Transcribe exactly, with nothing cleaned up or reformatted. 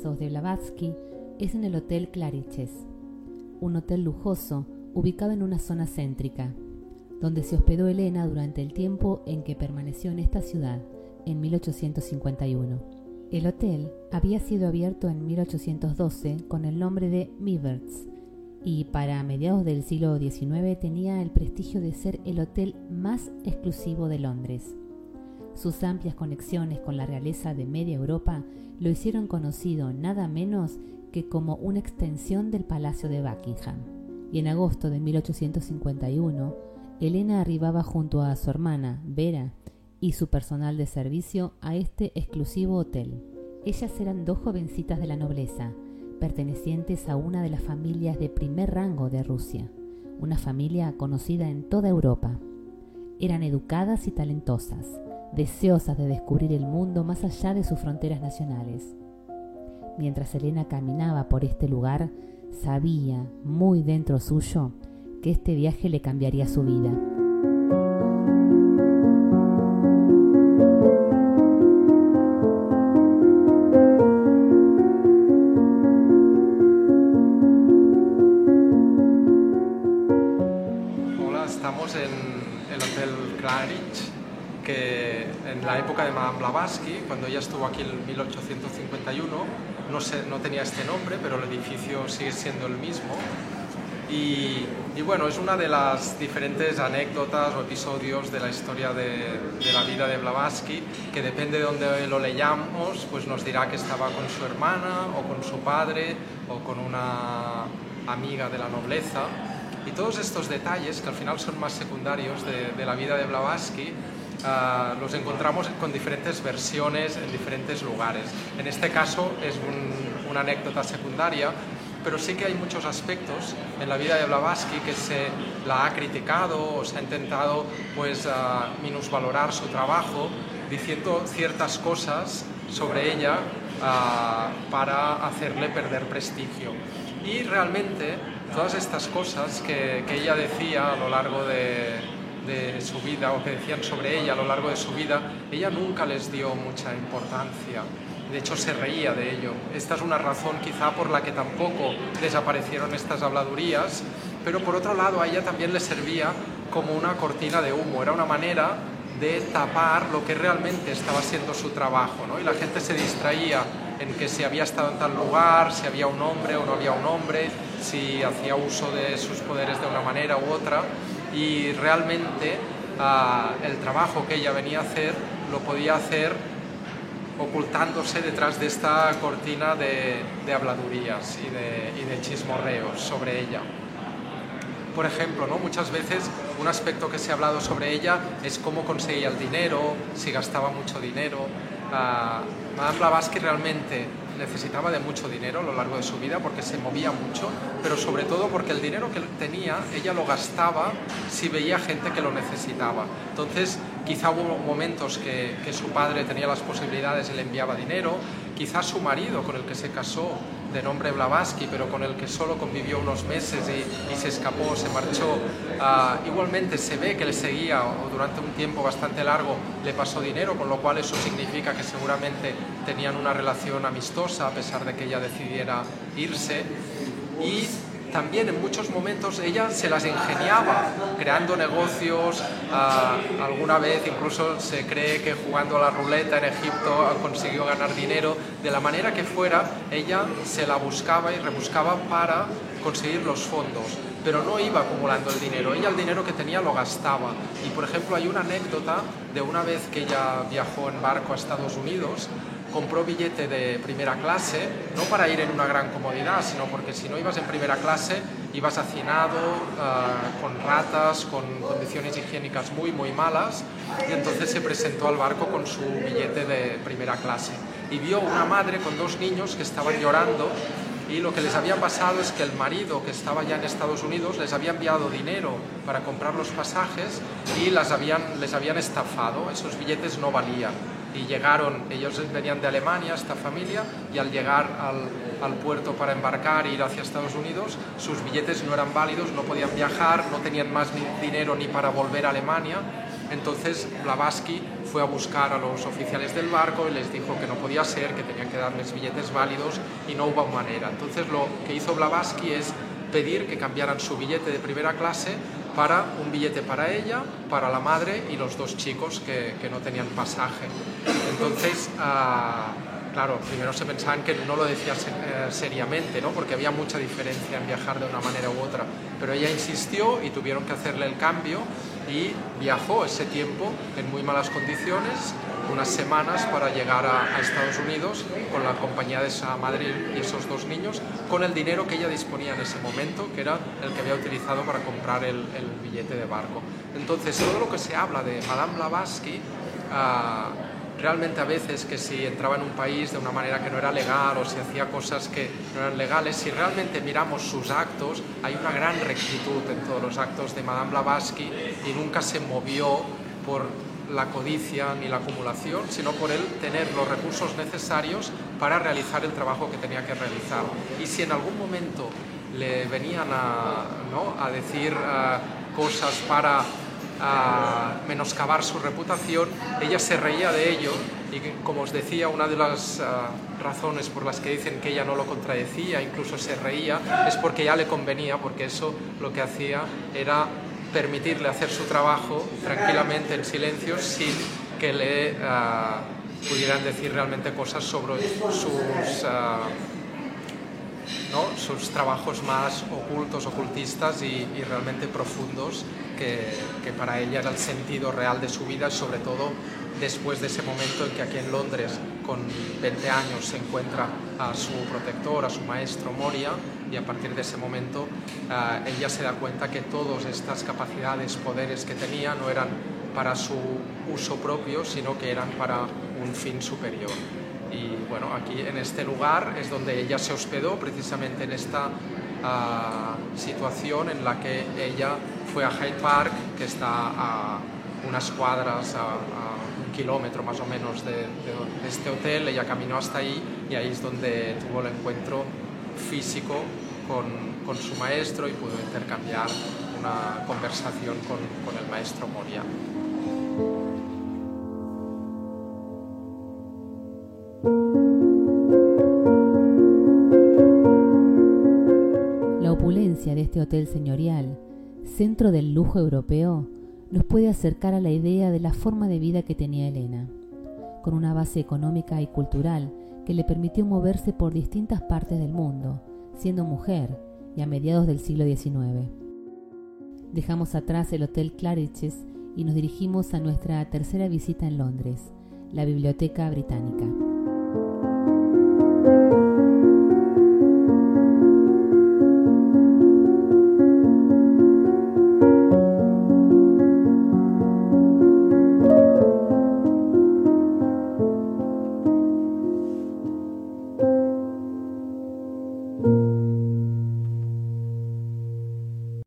pasos de Blavatsky es en el Hotel Claridge's, un hotel lujoso ubicado en una zona céntrica, donde se hospedó Elena durante el tiempo en que permaneció en esta ciudad, en mil ochocientos cincuenta y uno. El hotel había sido abierto en mil ochocientos doce con el nombre de Miverts y para mediados del siglo diecinueve tenía el prestigio de ser el hotel más exclusivo de Londres. Sus amplias conexiones con la realeza de media Europa lo hicieron conocido nada menos que como una extensión del Palacio de Buckingham. Y en agosto de mil ochocientos cincuenta y uno, Elena arribaba junto a su hermana, Vera, y su personal de servicio a este exclusivo hotel. Ellas eran dos jovencitas de la nobleza, pertenecientes a una de las familias de primer rango de Rusia, una familia conocida en toda Europa. Eran educadas y talentosas, deseosas de descubrir el mundo más allá de sus fronteras nacionales. Mientras Elena caminaba por este lugar, sabía, muy dentro suyo, que este viaje le cambiaría su vida. Hola, estamos en el Hotel Claridge, que en la época de Madame Blavatsky, cuando ella estuvo aquí en mil ochocientos cincuenta y uno, no, sé, no tenía este nombre, pero el edificio sigue siendo el mismo. Y, y bueno, es una de las diferentes anécdotas o episodios de la historia de, de la vida de Blavatsky, que depende de donde lo leyamos, pues nos dirá que estaba con su hermana, o con su padre, o con una amiga de la nobleza. Y todos estos detalles, que al final son más secundarios de, de la vida de Blavatsky, Uh, los encontramos con diferentes versiones en diferentes lugares. En este caso es un, una anécdota secundaria, pero sí que hay muchos aspectos en la vida de Blavatsky que se la ha criticado o se ha intentado pues, uh, minusvalorar su trabajo, diciendo ciertas cosas sobre ella uh, para hacerle perder prestigio. Y realmente todas estas cosas que, que ella decía a lo largo de de su vida o que decían sobre ella a lo largo de su vida, ella nunca les dio mucha importancia. De hecho, se reía de ello. Esta es una razón quizá por la que tampoco desaparecieron estas habladurías, pero por otro lado a ella también le servía como una cortina de humo. Era una manera de tapar lo que realmente estaba siendo su trabajo, ¿no? Y la gente se distraía en que si había estado en tal lugar, si había un hombre o no había un hombre, si hacía uso de sus poderes de una manera u otra. Y realmente uh, el trabajo que ella venía a hacer lo podía hacer ocultándose detrás de esta cortina de, de habladurías y de, y de chismorreos sobre ella. Por ejemplo, ¿no? Muchas veces un aspecto que se ha hablado sobre ella es cómo conseguía el dinero, si gastaba mucho dinero. Uh, Madame Blavatsky realmente necesitaba de mucho dinero a lo largo de su vida porque se movía mucho, pero sobre todo porque el dinero que tenía ella lo gastaba si veía gente que lo necesitaba. Entonces quizá hubo momentos que, que su padre tenía las posibilidades y le enviaba dinero, quizá su marido con el que se casó, de nombre Blavatsky, pero con el que solo convivió unos meses y, y se escapó, se marchó, uh, igualmente se ve que le seguía o durante un tiempo bastante largo le pasó dinero, con lo cual eso significa que seguramente tenían una relación amistosa a pesar de que ella decidiera irse. Y también en muchos momentos ella se las ingeniaba creando negocios, uh, alguna vez incluso se cree que jugando a la ruleta en Egipto consiguió ganar dinero. De la manera que fuera, ella se la buscaba y rebuscaba para conseguir los fondos, pero no iba acumulando el dinero, ella el dinero que tenía lo gastaba. Y por ejemplo hay una anécdota de una vez que ella viajó en barco a Estados Unidos, compró billete de primera clase, no para ir en una gran comodidad, sino porque si no ibas en primera clase, ibas hacinado, uh, con ratas, con condiciones higiénicas muy, muy malas, y entonces se presentó al barco con su billete de primera clase. Y vio una madre con dos niños que estaban llorando, y lo que les había pasado es que el marido, que estaba ya en Estados Unidos, les había enviado dinero para comprar los pasajes y las habían, les habían estafado, esos billetes no valían. Y llegaron, ellos venían de Alemania, esta familia, y al llegar al, al puerto para embarcar e ir hacia Estados Unidos, sus billetes no eran válidos, no podían viajar, no tenían más ni dinero ni para volver a Alemania, Entonces Blavatsky fue a buscar a los oficiales del barco y les dijo que no podía ser, que tenían que darles billetes válidos y no hubo manera. Entonces lo que hizo Blavatsky es pedir que cambiaran su billete de primera clase para un billete para ella, para la madre y los dos chicos que, que no tenían pasaje. Entonces, uh, claro, primero se pensaban que no lo decía eh, seriamente, ¿no? Porque había mucha diferencia en viajar de una manera u otra, pero ella insistió y tuvieron que hacerle el cambio y viajó ese tiempo en muy malas condiciones, unas semanas para llegar a, a Estados Unidos con la compañía de esa madre y esos dos niños, con el dinero que ella disponía en ese momento, que era el que había utilizado para comprar el, el billete de barco. Entonces, todo lo que se habla de Madame Blavatsky, uh, realmente a veces que si entraba en un país de una manera que no era legal o si hacía cosas que no eran legales, si realmente miramos sus actos, hay una gran rectitud en todos los actos de Madame Blavatsky y nunca se movió por la codicia ni la acumulación, sino por él tener los recursos necesarios para realizar el trabajo que tenía que realizar. Y si en algún momento le venían a, ¿no? a decir uh, cosas para uh, menoscabar su reputación, ella se reía de ello y, como os decía, una de las uh, razones por las que dicen que ella no lo contradecía, incluso se reía, es porque ya le convenía, porque eso lo que hacía era permitirle hacer su trabajo tranquilamente, en silencio, sin que le uh, pudieran decir realmente cosas sobre sus, uh, ¿no? sus trabajos más ocultos, ocultistas y, y realmente profundos, que, que para ella era el sentido real de su vida, sobre todo después de ese momento en que aquí en Londres, con veinte años, se encuentra a su protector, a su maestro Moria, y a partir de ese momento uh, ella se da cuenta que todas estas capacidades, poderes que tenía no eran para su uso propio, sino que eran para un fin superior. Y bueno, aquí en este lugar es donde ella se hospedó, precisamente en esta uh, situación en la que ella fue a Hyde Park, que está a unas cuadras, a, a un kilómetro más o menos de, de, de este hotel. Ella caminó hasta ahí y ahí es donde tuvo el encuentro físico con, con su maestro y pudo intercambiar una conversación con, con el maestro Moria. La opulencia de este hotel señorial, centro del lujo europeo, nos puede acercar a la idea de la forma de vida que tenía Elena, con una base económica y cultural que le permitió moverse por distintas partes del mundo, siendo mujer y a mediados del siglo diecinueve. Dejamos atrás el Hotel Claridge's y nos dirigimos a nuestra tercera visita en Londres, la Biblioteca Británica.